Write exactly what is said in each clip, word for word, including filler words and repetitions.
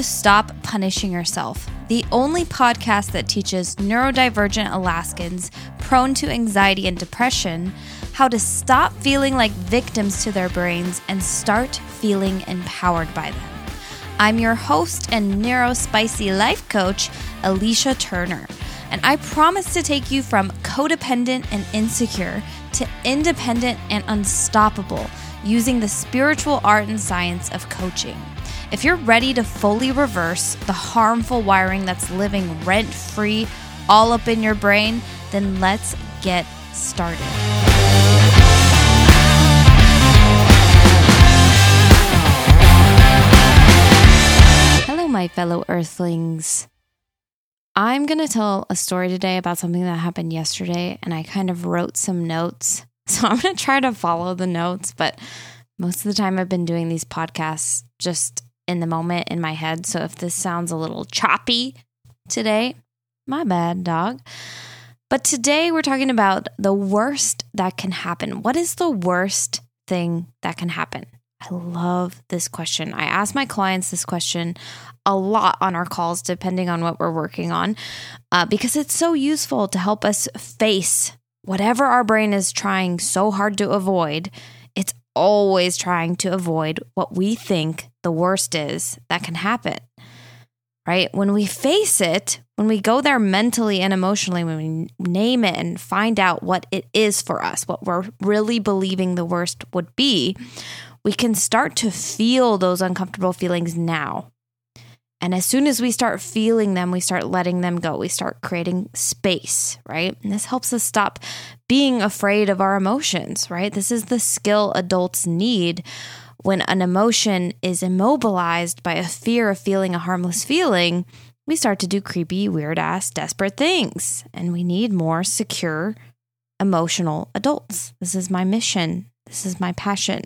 Stop Punishing Yourself, the only podcast that teaches neurodivergent Alaskans prone to anxiety and depression how to stop feeling like victims to their brains and start feeling empowered by them. I'm your host and NeuroSpicy life coach, Alicia Turner, and I promise to take you from codependent and insecure to independent and unstoppable using the spiritual art and science of coaching. If you're ready to fully reverse the harmful wiring that's living rent-free all up in your brain, then let's get started. Hello, my fellow Earthlings. I'm going to tell a story today about something that happened yesterday, and I kind of wrote some notes. So I'm going to try to follow the notes, but most of the time I've been doing these podcasts just in the moment in my head. So if this sounds a little choppy today, my bad, dog. But today we're talking about the worst that can happen. What is the worst thing that can happen? I love this question. I ask my clients this question a lot on our calls, depending on what we're working on, uh, because it's so useful to help us face whatever our brain is trying so hard to avoid. It's always trying to avoid what we think the worst is that can happen, right? When we face it, when we go there mentally and emotionally, when we name it and find out what it is for us, what we're really believing the worst would be, we can start to feel those uncomfortable feelings now. And as soon as we start feeling them, we start letting them go. We start creating space, right? And this helps us stop being afraid of our emotions, right? This is the skill adults need when an emotion is immobilized by a fear of feeling a harmless feeling. We start to do creepy, weird-ass, desperate things. And we need more secure, emotional adults. This is my mission. This is my passion.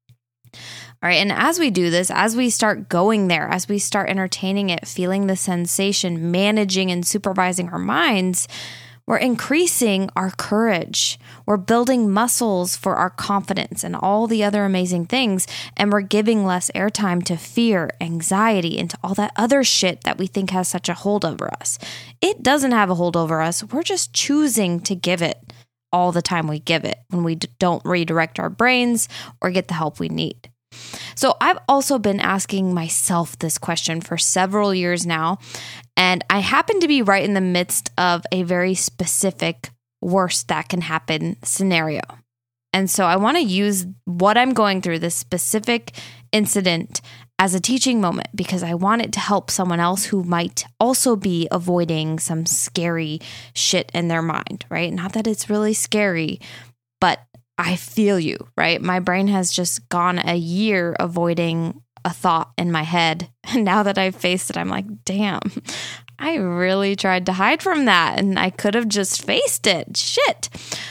All right, and as we do this, as we start going there, as we start entertaining it, feeling the sensation, managing and supervising our minds, we're increasing our courage. We're building muscles for our confidence and all the other amazing things, and we're giving less airtime to fear, anxiety, and to all that other shit that we think has such a hold over us. It doesn't have a hold over us. We're just choosing to give it all the time we give it when we don't redirect our brains or get the help we need. So I've also been asking myself this question for several years now, and I happen to be right in the midst of a very specific worst that can happen scenario. And so I want to use what I'm going through, this specific incident, as a teaching moment because I want it to help someone else who might also be avoiding some scary shit in their mind, right? Not that it's really scary, but I feel you, right? My brain has just gone a year avoiding a thought in my head. And now that I've faced it, I'm like, damn, I really tried to hide from that and I could have just faced it. Shit.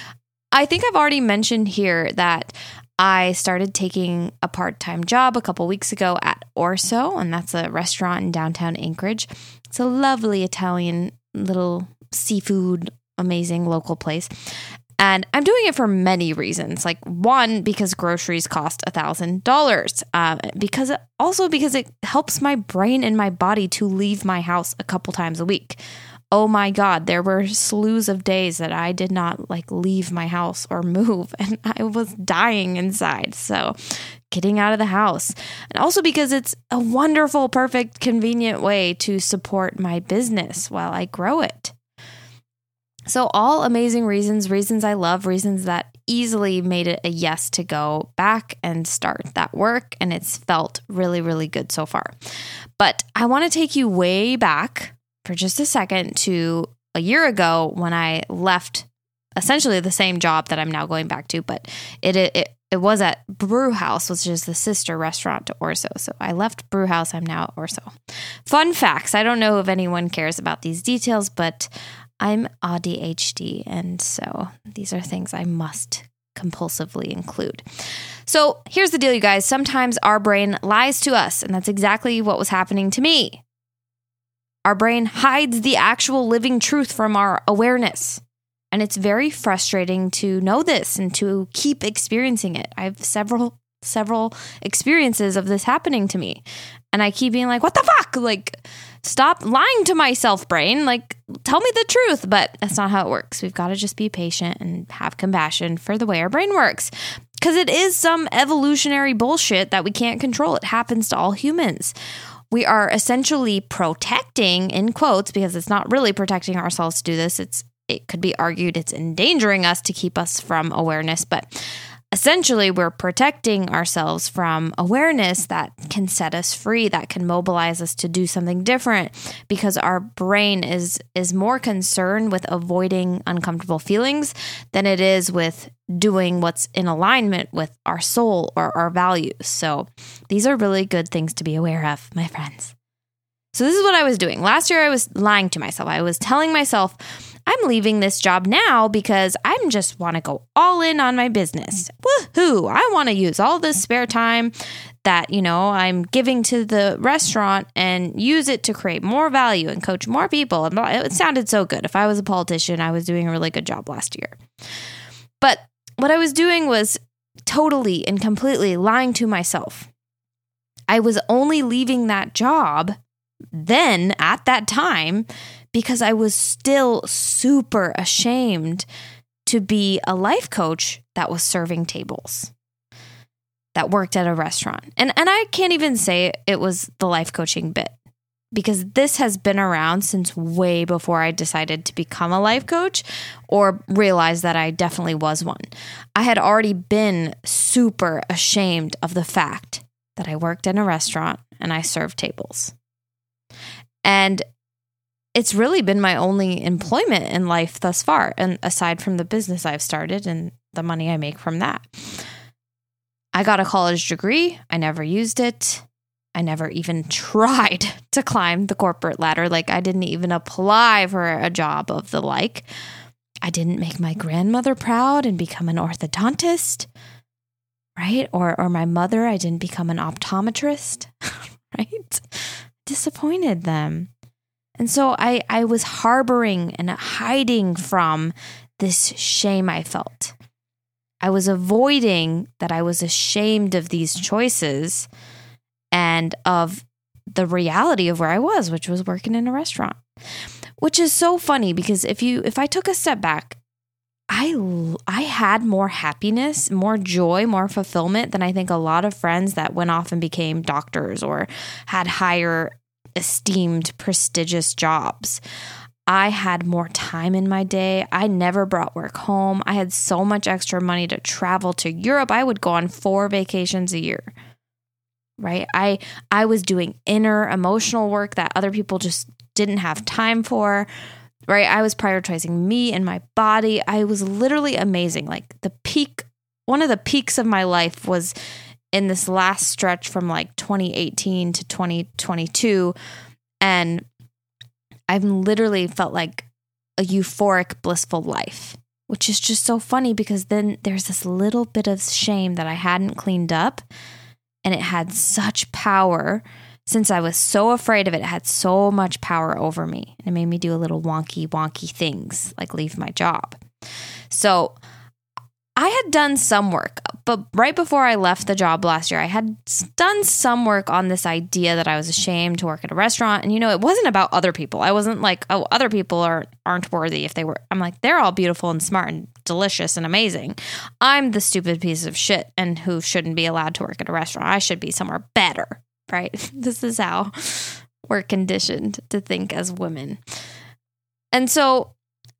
I think I've already mentioned here that I started taking a part-time job a couple weeks ago at Orso, and that's a restaurant in downtown Anchorage. It's a lovely Italian little seafood, amazing local place. And I'm doing it for many reasons. Like one, because groceries cost a thousand dollars. Because also because it helps my brain and my body to leave my house a couple times a week. Oh my God, there were slews of days that I did not like leave my house or move, and I was dying inside. So getting out of the house. And also because it's a wonderful, perfect, convenient way to support my business while I grow it. So all amazing reasons, reasons I love, reasons that easily made it a yes to go back and start that work. And it's felt really, really good so far. But I want to take you way back for just a second to a year ago when I left essentially the same job that I'm now going back to, but it it it was at Brew House, which is the sister restaurant to Orso. So I left Brew House, I'm now at Orso. Fun facts, I don't know if anyone cares about these details, but I'm A D H D, and so these are things I must compulsively include. So here's the deal, you guys. Sometimes our brain lies to us, and that's exactly what was happening to me. Our brain hides the actual living truth from our awareness. And it's very frustrating to know this and to keep experiencing it. I have several several experiences of this happening to me. And I keep being like, what the fuck? Like, stop lying to myself, brain. Like, tell me the truth. But that's not how it works. We've got to just be patient and have compassion for the way our brain works. Because it is some evolutionary bullshit that we can't control. It happens to all humans. We are essentially protecting, in quotes, because it's not really protecting ourselves to do this. It's It could be argued it's endangering us to keep us from awareness, but essentially we're protecting ourselves from awareness that can set us free, that can mobilize us to do something different, because our brain is is more concerned with avoiding uncomfortable feelings than it is with doing what's in alignment with our soul or our values. So these are really good things to be aware of, my friends. So this is what I was doing. Last year I was lying to myself. I was telling myself, I'm leaving this job now because I just want to go all in on my business. Woohoo! I want to use all this spare time that, you know, I'm giving to the restaurant and use it to create more value and coach more people. It sounded so good. If I was a politician, I was doing a really good job last year. But what I was doing was totally and completely lying to myself. I was only leaving that job then at that time because I was still super ashamed to be a life coach that was serving tables, that worked at a restaurant. And and I can't even say it was the life coaching bit, because this has been around since way before I decided to become a life coach or realized that I definitely was one. I had already been super ashamed of the fact that I worked in a restaurant and I served tables. And it's really been my only employment in life thus far, and aside from the business I've started and the money I make from that. I got a college degree. I never used it. I never even tried to climb the corporate ladder. Like, I didn't even apply for a job of the like. I didn't make my grandmother proud and become an orthodontist, right? Or or my mother, I didn't become an optometrist, right? Disappointed them. And so I, I was harboring and hiding from this shame I felt. I was avoiding that I was ashamed of these choices and of the reality of where I was, which was working in a restaurant. Which is so funny, because if you if I took a step back, I I had more happiness, more joy, more fulfillment than I think a lot of friends that went off and became doctors or had higher esteemed, prestigious jobs. I had more time in my day. I never brought work home. I had so much extra money to travel to Europe. I would go on four vacations a year, right? I I was doing inner emotional work that other people just didn't have time for, right? I was prioritizing me and my body. I was literally amazing. Like, the peak, one of the peaks of my life was in this last stretch from like twenty eighteen to twenty twenty-two. And I've literally felt like a euphoric, blissful life, which is just so funny, because then there's this little bit of shame that I hadn't cleaned up, and it had such power. Since I was so afraid of it, it had so much power over me, and it made me do a little wonky, wonky things like leave my job. So I had done some work, but right before I left the job last year, I had done some work on this idea that I was ashamed to work at a restaurant. And, you know, it wasn't about other people. I wasn't like, oh, other people are, aren't worthy if they were. I'm like, they're all beautiful and smart and delicious and amazing. I'm the stupid piece of shit and who shouldn't be allowed to work at a restaurant. I should be somewhere better, right? This is how we're conditioned to think as women. And so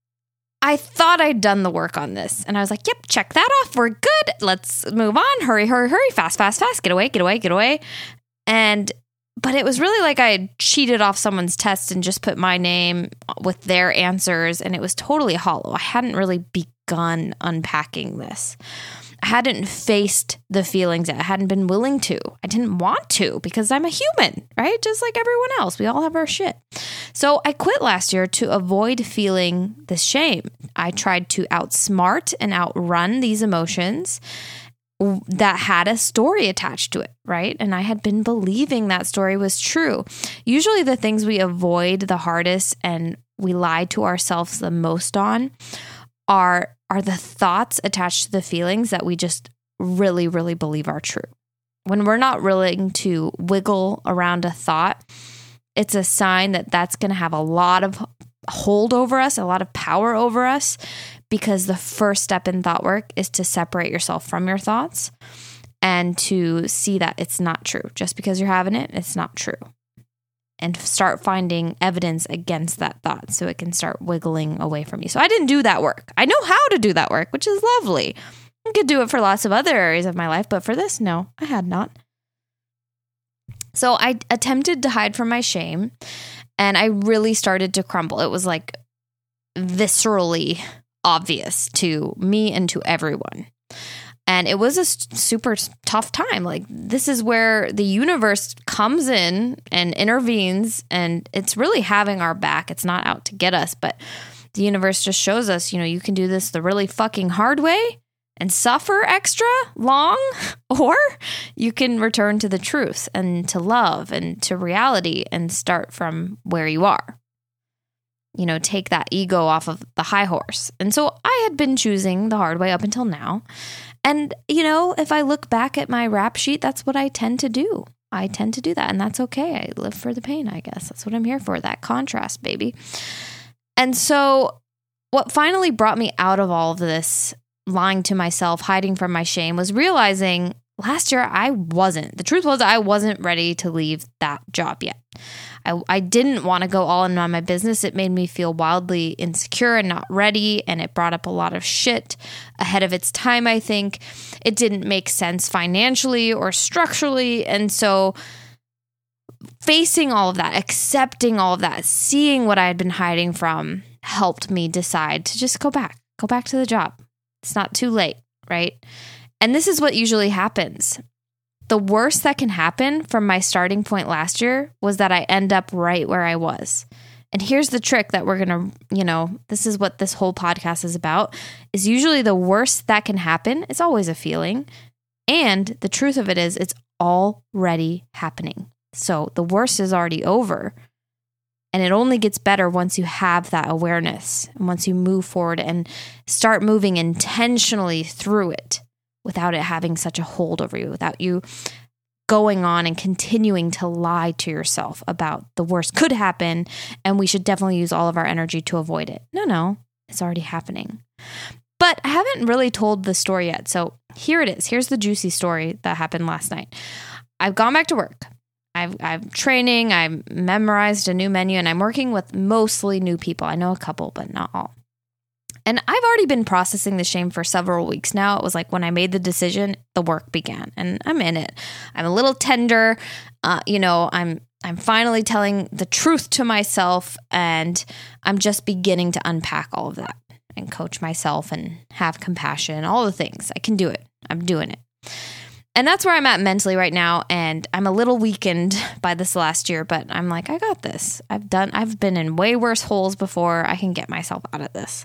I thought I'd done the work on this, and I was like, yep, check that off. We're good. Let's move on. Hurry, hurry, hurry. Fast, fast, fast. Get away, get away, get away. And, but it was really like I had cheated off someone's test and just put my name with their answers, and it was totally hollow. I hadn't really begun unpacking this. I hadn't faced the feelings. I hadn't been willing to. I didn't want to, because I'm a human, right? Just like everyone else. We all have our shit. So I quit last year to avoid feeling this shame. I tried to outsmart and outrun these emotions that had a story attached to it, right? And I had been believing that story was true. Usually the things we avoid the hardest and we lie to ourselves the most on are are the thoughts attached to the feelings that we just really, really believe are true. When we're not willing to wiggle around a thought, it's a sign that that's going to have a lot of hold over us, a lot of power over us, because the first step in thought work is to separate yourself from your thoughts and to see that it's not true. Just because you're having it, it's not true. And start finding evidence against that thought so it can start wiggling away from you. So I didn't do that work. I know how to do that work, which is lovely. I could do it for lots of other areas of my life, but for this, no, I had not. So I attempted to hide from my shame, and I really started to crumble. It was like viscerally obvious to me and to everyone. And it was a super tough time. Like, this is where the universe comes in and intervenes, and it's really having our back. It's not out to get us, but the universe just shows us, you know, you can do this the really fucking hard way and suffer extra long, or you can return to the truth and to love and to reality and start from where you are. You know, take that ego off of the high horse. And so I had been choosing the hard way up until now. And, you know, if I look back at my rap sheet, that's what I tend to do. I tend to do that. And that's okay. I live for the pain, I guess. That's what I'm here for. That contrast, baby. And so what finally brought me out of all of this lying to myself, hiding from my shame, was realizing last year I wasn't. The truth was I wasn't ready to leave that job yet. I, I didn't want to go all in on my business. It made me feel wildly insecure and not ready, and it brought up a lot of shit ahead of its time, I think. It didn't make sense financially or structurally, and so facing all of that, accepting all of that, seeing what I had been hiding from helped me decide to just go back, go back to the job. It's not too late, right? And this is what usually happens. The worst that can happen from my starting point last year was that I end up right where I was. And here's the trick that we're going to, you know, this is what this whole podcast is about, is usually the worst that can happen is always a feeling. And the truth of it is it's already happening. So the worst is already over. And it only gets better once you have that awareness and once you move forward and start moving intentionally through it without it having such a hold over you, without you going on and continuing to lie to yourself about the worst could happen and we should definitely use all of our energy to avoid it. No, no, it's already happening. But I haven't really told the story yet. So here it is. Here's the juicy story that happened last night. I've gone back to work. I've, I'm training, I've memorized a new menu, and I'm working with mostly new people. I know a couple, but not all. And I've already been processing the shame for several weeks now. It was like when I made the decision, the work began, and I'm in it. I'm a little tender. Uh, you know, I'm I'm finally telling the truth to myself, and I'm just beginning to unpack all of that and coach myself and have compassion, all the things. I can do it. I'm doing it. And that's where I'm at mentally right now. And I'm a little weakened by this last year, but I'm like, I got this. I've done, I've been in way worse holes before. I can get myself out of this.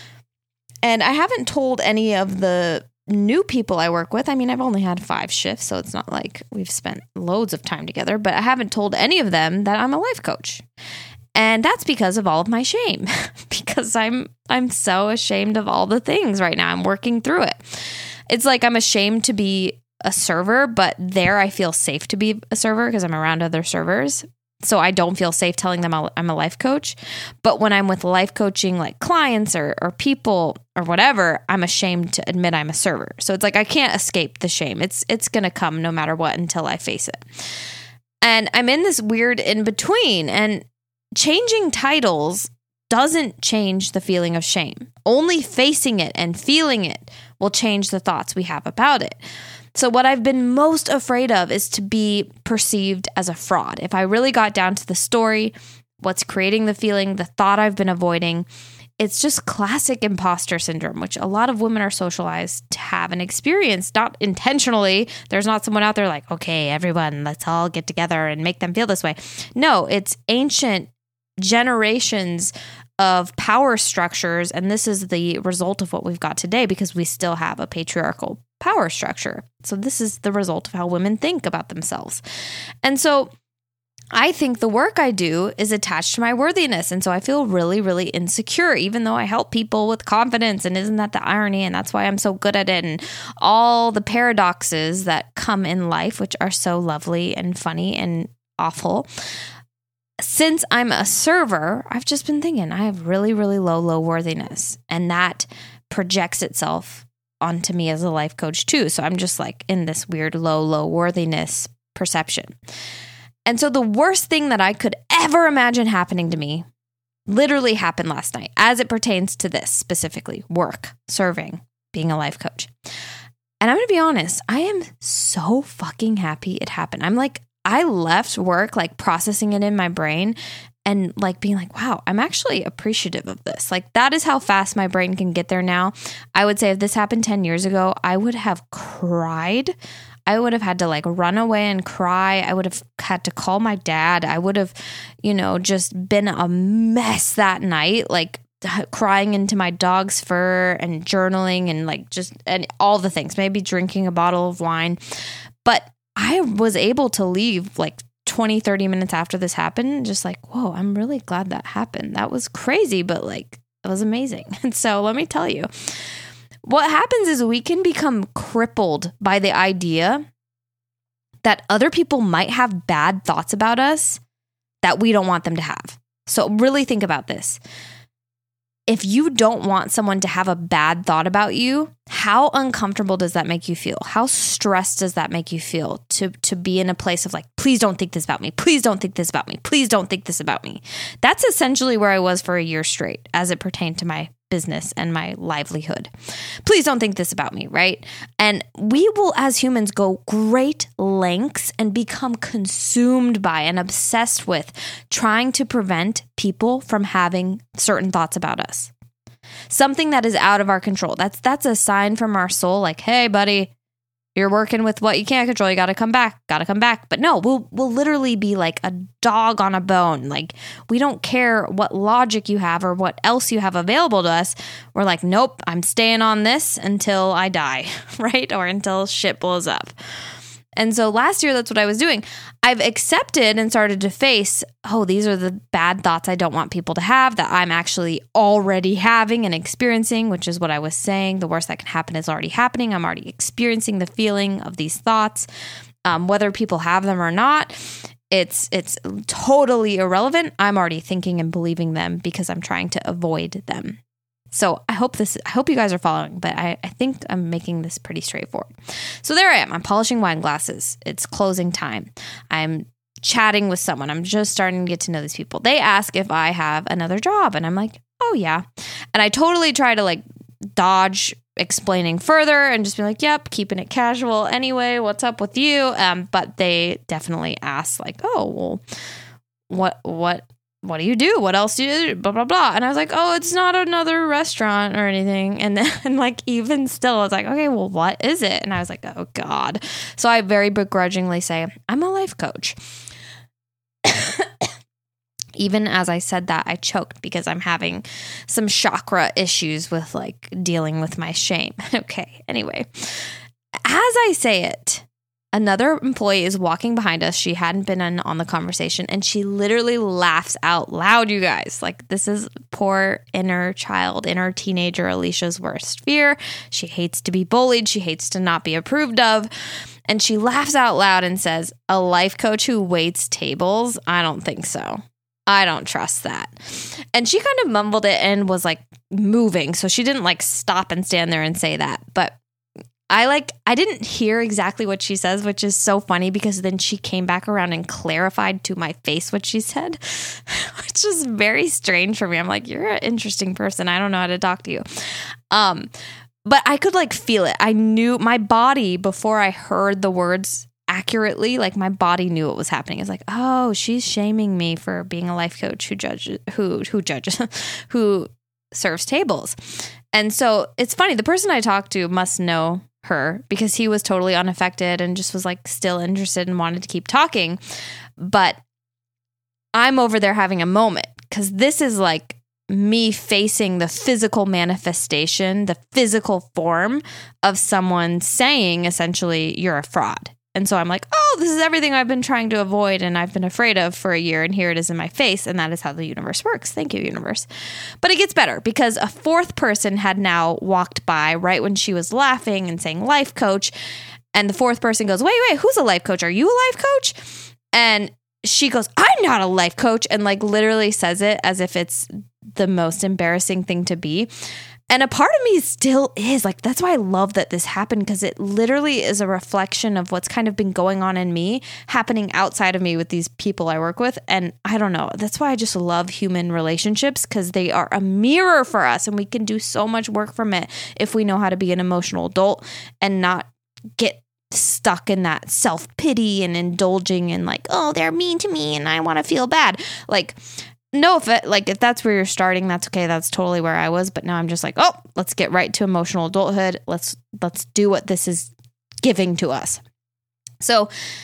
And I haven't told any of the new people I work with. I mean, I've only had five shifts, so it's not like we've spent loads of time together, but I haven't told any of them that I'm a life coach. And that's because of all of my shame, because I'm, I'm so ashamed of all the things right now. I'm working through it. It's like I'm ashamed to be a server, but there I feel safe to be a server because I'm around other servers. So I don't feel safe telling them I'm a life coach. But when I'm with life coaching, like clients or, or people or whatever, I'm ashamed to admit I'm a server. So it's like I can't escape the shame. It's it's going to come no matter what until I face it. And I'm in this weird in between. And changing titles doesn't change the feeling of shame. Only facing it and feeling it will change the thoughts we have about it. So what I've been most afraid of is to be perceived as a fraud. If I really got down to the story, what's creating the feeling, the thought I've been avoiding, it's just classic imposter syndrome, which a lot of women are socialized to have and experience, not intentionally. There's not someone out there like, okay, everyone, let's all get together and make them feel this way. No, it's ancient generations of power structures, and this is the result of what we've got today because we still have a patriarchal power structure. So this is the result of how women think about themselves. And so I think the work I do is attached to my worthiness. And so I feel really, really insecure, even though I help people with confidence. And isn't that the irony? And that's why I'm so good at it. And all the paradoxes that come in life, which are so lovely and funny and awful. Since I'm a server, I've just been thinking I have really, really low, low worthiness. And that projects itself onto me as a life coach too. So I'm just like in this weird low, low worthiness perception. And so the worst thing that I could ever imagine happening to me literally happened last night as it pertains to this specifically, work, serving, being a life coach. And I'm going to be honest, I am so fucking happy it happened. I'm like, I left work like processing it in my brain and like being like, wow, I'm actually appreciative of this. Like that is how fast my brain can get there now. I would say if this happened ten years ago, I would have cried. I would have had to like run away and cry. I would have had to call my dad. I would have, you know, just been a mess that night, like crying into my dog's fur and journaling and like just and all the things, maybe drinking a bottle of wine. But I was able to leave like twenty, thirty minutes after this happened, just like, whoa, I'm really glad that happened. That was crazy, but like it was amazing. And so let me tell you, what happens is we can become crippled by the idea that other people might have bad thoughts about us that we don't want them to have. So really think about this. If you don't want someone to have a bad thought about you, how uncomfortable does that make you feel? How stressed does that make you feel to, to be in a place of like, please don't think this about me. Please don't think this about me. Please don't think this about me. That's essentially where I was for a year straight as it pertained to my business and my livelihood. Please don't think this about me, right? And we will, as humans, go great lengths and become consumed by and obsessed with trying to prevent people from having certain thoughts about us. Something that is out of our control. That's that's a sign from our soul, like, hey, buddy, you're working with what you can't control. You got to come back. Got to come back. But no, we'll we'll literally be like a dog on a bone. Like we don't care what logic you have or what else you have available to us. We're like, nope, I'm staying on this until I die, right? Or until shit blows up. And so last year, that's what I was doing. I've accepted and started to face, oh, these are the bad thoughts I don't want people to have that I'm actually already having and experiencing, which is what I was saying. The worst that can happen is already happening. I'm already experiencing the feeling of these thoughts. Um, whether people have them or not, it's it's totally irrelevant. I'm already thinking and believing them because I'm trying to avoid them. So I hope this, I hope you guys are following, but I, I think I'm making this pretty straightforward. So there I am. I'm polishing wine glasses. It's closing time. I'm chatting with someone. I'm just starting to get to know these people. They ask if I have another job and I'm like, oh yeah. And I totally try to like dodge explaining further and just be like, yep, keeping it casual. Anyway, what's up with you? Um, but they definitely ask like, oh, well, what, what, what do you do? What else do you do? Blah, blah, blah. And I was like, oh, it's not another restaurant or anything. And then like, even still, I was like, okay, well, what is it? And I was like, oh God. So I very begrudgingly say, I'm a life coach. Even as I said that, I choked because I'm having some chakra issues with like dealing with my shame. Okay. Anyway, as I say it, another employee is walking behind us. She hadn't been in on the conversation and she literally laughs out loud, you guys. Like this is poor inner child, inner teenager Alicia's worst fear. She hates to be bullied. She hates to not be approved of. And she laughs out loud and says, a life coach who waits tables? I don't think so. I don't trust that. And she kind of mumbled it and was like moving. So she didn't like stop and stand there and say that. But I like, I didn't hear exactly what she says, which is so funny because then she came back around and clarified to my face what she said, which is very strange for me. I'm like, you're an interesting person. I don't know how to talk to you. Um, but I could like feel it. I knew my body before I heard the words accurately, like my body knew what was happening. It's like, oh, she's shaming me for being a life coach who judges, who, who judges, who serves tables. And so it's funny. The person I talked to must know her because he was totally unaffected and just was like still interested and wanted to keep talking. But I'm over there having a moment because this is like me facing the physical manifestation, the physical form of someone saying essentially you're a fraud. And so I'm like, oh, this is everything I've been trying to avoid and I've been afraid of for a year. And here it is in my face. And that is how the universe works. Thank you, universe. But it gets better because a fourth person had now walked by right when she was laughing and saying life coach. And the fourth person goes, wait, wait, who's a life coach? Are you a life coach? And she goes, I'm not a life coach. And like literally says it as if it's the most embarrassing thing to be. And a part of me still is like, that's why I love that this happened, because it literally is a reflection of what's kind of been going on in me, happening outside of me with these people I work with. And I don't know, that's why I just love human relationships, because they are a mirror for us and we can do so much work from it if we know how to be an emotional adult and not get stuck in that self-pity and indulging in like, oh, they're mean to me and I want to feel bad. Like, no, if it, like if that's where you're starting, that's okay. That's totally where I was. But now I'm just like, oh, let's get right to emotional adulthood. Let's let's do what this is giving to us. So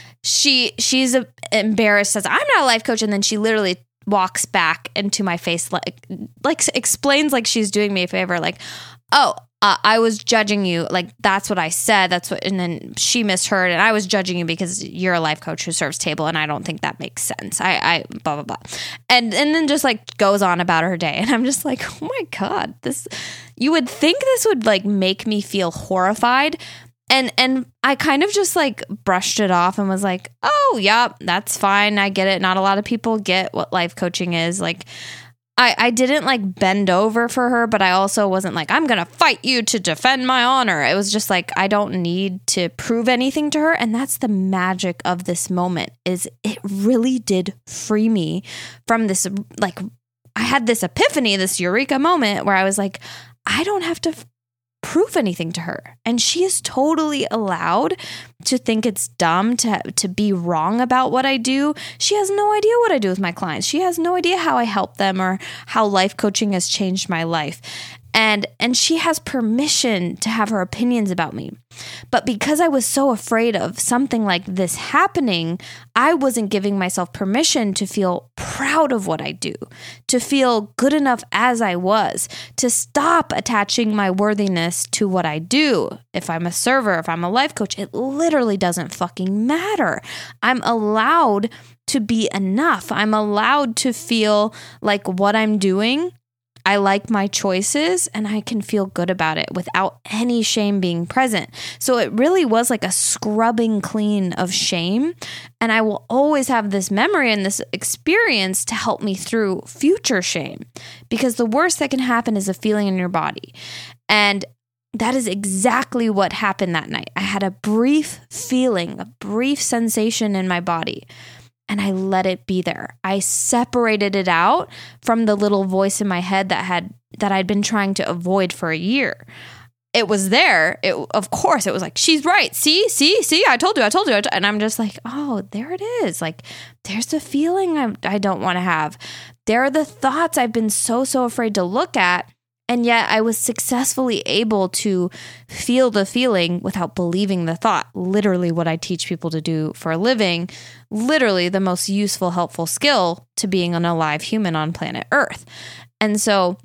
she she's a, embarrassed, says, I'm not a life coach. And then she literally walks back into my face, like like explains like she's doing me a favor, like, oh, Uh, I was judging you. Like, that's what I said. That's what, and then she misheard, and I was judging you because you're a life coach who serves table, and I don't think that makes sense. I, I, blah, blah, blah. And, and then just like goes on about her day. And I'm just like, oh my God, this, you would think this would like make me feel horrified. And, and I kind of just like brushed it off and was like, oh yeah, that's fine. I get it. Not a lot of people get what life coaching is. Like, I, I didn't like bend over for her, but I also wasn't like, I'm going to fight you to defend my honor. It was just like, I don't need to prove anything to her. And that's the magic of this moment, is it really did free me from this. Like, I had this epiphany, this eureka moment where I was like, I don't have to f- prove anything to her. And she is totally allowed to think it's dumb to to be wrong about what I do. She has no idea what I do with my clients. She has no idea how I help them or how life coaching has changed my life. And and she has permission to have her opinions about me. But because I was so afraid of something like this happening, I wasn't giving myself permission to feel proud of what I do, to feel good enough as I was, to stop attaching my worthiness to what I do. If I'm a server, if I'm a life coach, it literally doesn't fucking matter. I'm allowed to be enough. I'm allowed to feel like what I'm doing, I like my choices, and I can feel good about it without any shame being present. So it really was like a scrubbing clean of shame. And I will always have this memory and this experience to help me through future shame, because the worst that can happen is a feeling in your body. And that is exactly what happened that night. I had a brief feeling, a brief sensation in my body. And I let it be there. I separated it out from the little voice in my head that had that I'd been trying to avoid for a year. It was there. It, of course, it was like, she's right. See, see, see, I told you, I told you. And I'm just like, oh, there it is. Like, there's the feeling I, I don't want to have. There are the thoughts I've been so, so afraid to look at. And yet I was successfully able to feel the feeling without believing the thought. Literally what I teach people to do for a living. Literally the most useful, helpful skill to being an alive human on planet Earth. And so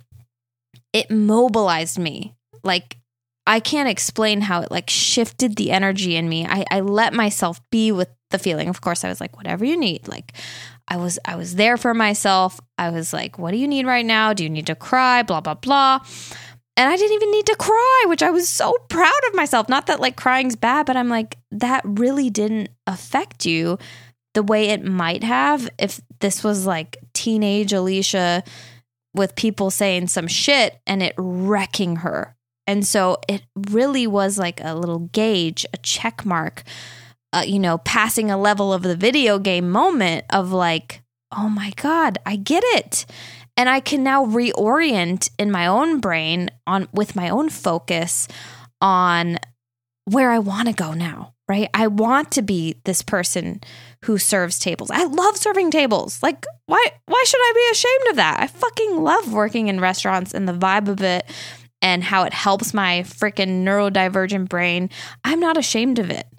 it mobilized me. Like, I can't explain how it like shifted the energy in me. I, I let myself be with the feeling. Of course, I was like, whatever you need. Like, I was I was there for myself. I was like, what do you need right now? Do you need to cry? Blah, blah, blah. And I didn't even need to cry, which I was so proud of myself. Not that like crying's bad, but I'm like, that really didn't affect you the way it might have if this was like teenage Alicia with people saying some shit and it wrecking her. And so it really was like a little gauge, a check mark. Uh, you know, passing a level of the video game moment of like, oh my God, I get it. And I can now reorient in my own brain on with my own focus on where I want to go now, right? I want to be this person who serves tables. I love serving tables. Like, why, why should I be ashamed of that? I fucking love working in restaurants and the vibe of it and how it helps my freaking neurodivergent brain. I'm not ashamed of it.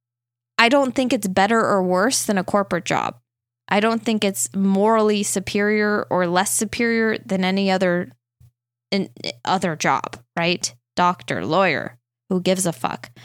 I don't think it's better or worse than a corporate job. I don't think it's morally superior or less superior than any other in, other job, right? Doctor, lawyer, who gives a fuck?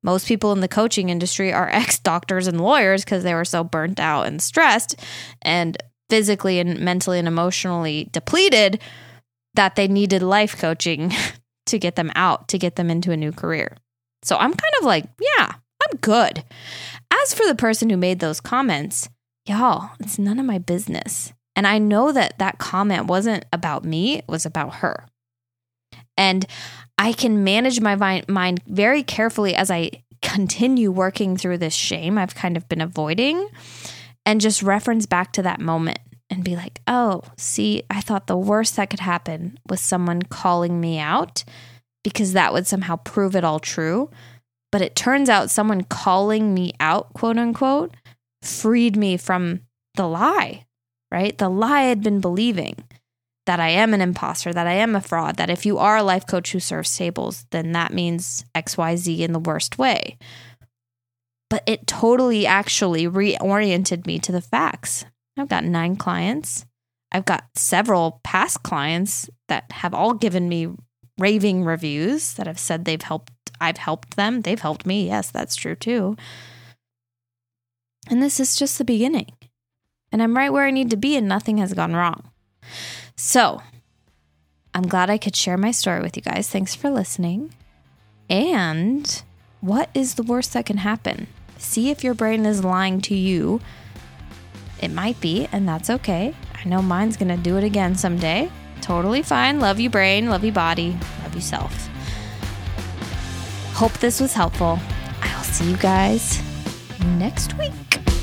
Most people in the coaching industry are ex-doctors and lawyers because they were so burnt out and stressed and physically and mentally and emotionally depleted that they needed life coaching to get them out, to get them into a new career. So I'm kind of like, yeah, I'm good. As for the person who made those comments, y'all, it's none of my business. And I know that that comment wasn't about me, it was about her. And I can manage my vi- mind very carefully as I continue working through this shame I've kind of been avoiding, and just reference back to that moment and be like, oh, see, I thought the worst that could happen was someone calling me out because that would somehow prove it all true. But it turns out someone calling me out, quote unquote, freed me from the lie, right? The lie I had been believing, that I am an imposter, that I am a fraud, that if you are a life coach who serves tables, then that means X Y Z in the worst way. But it totally actually reoriented me to the facts. I've got nine clients. I've got several past clients that have all given me raving reviews that have said they've helped, I've helped them. They've helped me. Yes, that's true too. And this is just the beginning. And I'm right where I need to be and nothing has gone wrong. So I'm glad I could share my story with you guys. Thanks for listening. And what is the worst that can happen? See if your brain is lying to you. It might be, and that's okay. I know mine's going to do it again someday. Totally fine. Love you, brain. Love you, body. Love you, self. Hope this was helpful. I'll see you guys next week.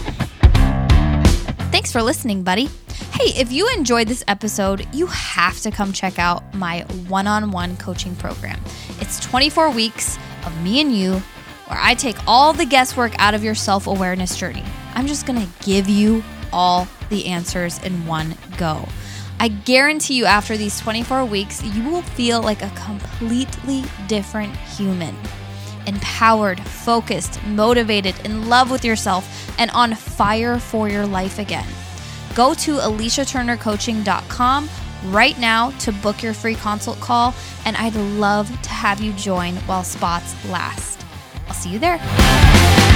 Thanks for listening, buddy. Hey, if you enjoyed this episode, you have to come check out my one-on-one coaching program. It's twenty-four weeks of me and you, where I take all the guesswork out of your self-awareness journey. I'm just going to give you all the answers in one go. I guarantee you after these twenty-four weeks, you will feel like a completely different human. Empowered, focused, motivated, in love with yourself, and on fire for your life again. Go to alicia turner coaching dot com right now to book your free consult call, and I'd love to have you join while spots last. I'll see you there.